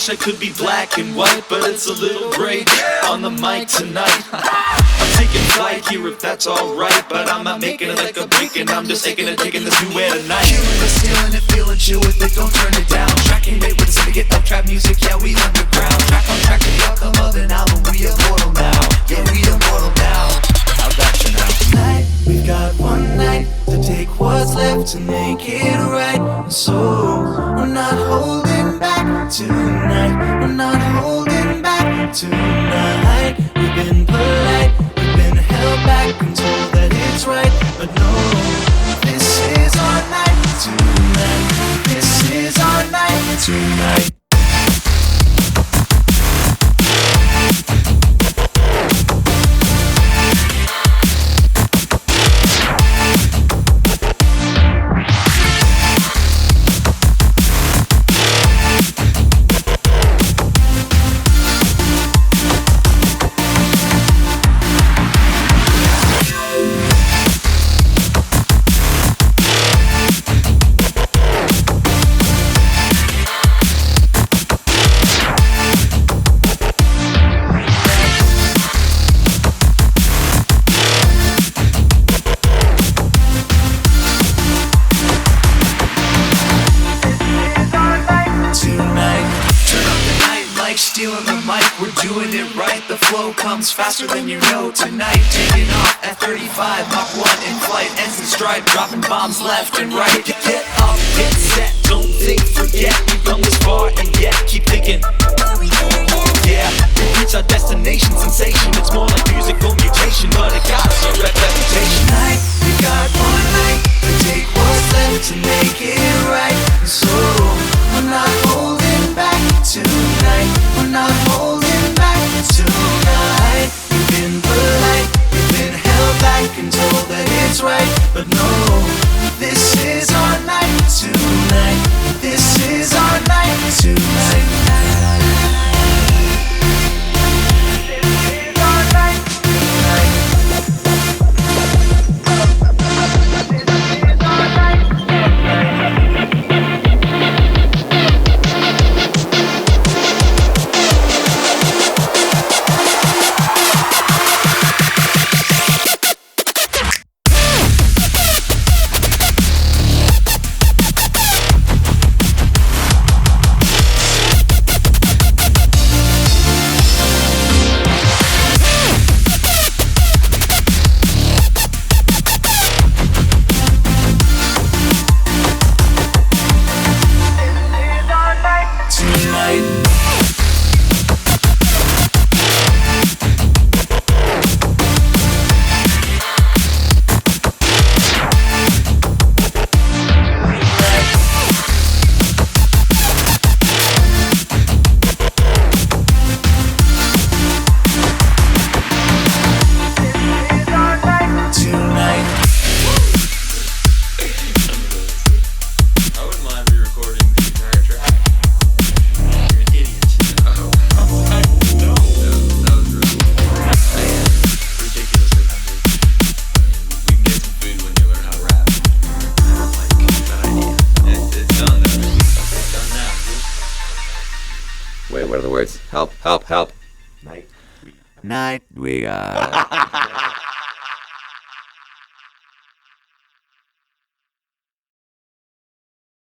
wish I could be black and white, but it's a little gray on the mic tonight. I'm taking flight here if that's alright, but I'm not making it like a beacon. I'm just taking this new air tonight. Feeling it, stealing it, feeling chill with it, don't turn it down. Tracking rate with the syndicate of trap music, yeah, we underground. Track on track to the outcome of an album, we immortal now. Yeah, we immortal now. How's that turn out? Tonight, we've got one night to take what's left to make it right. So, we're not holding back tonight. We're not holding back tonight. We've been polite, we've been held back and told that it's right. But no, this is our night tonight. This is our night tonight. Stealing the mic, we're doing it right. The flow comes faster than you know tonight. Taking off at 35, Mach 1 in flight, ends in stride, dropping bombs left and right. Get up, get set, don't think, forget. We've come this far and yet keep thinking. Yeah, we reach our destination, sensation. It's more like musical mutation, but it got us a reputation. Tonight, we got one night to take what's left to make it right. So, we're not holding back tonight. We're not holding back tonight. We've been polite, we've been held back and told that it's right. But no, this is our night tonight. This is our night tonight. Wait, what are the words? Help, help, help. Night we got.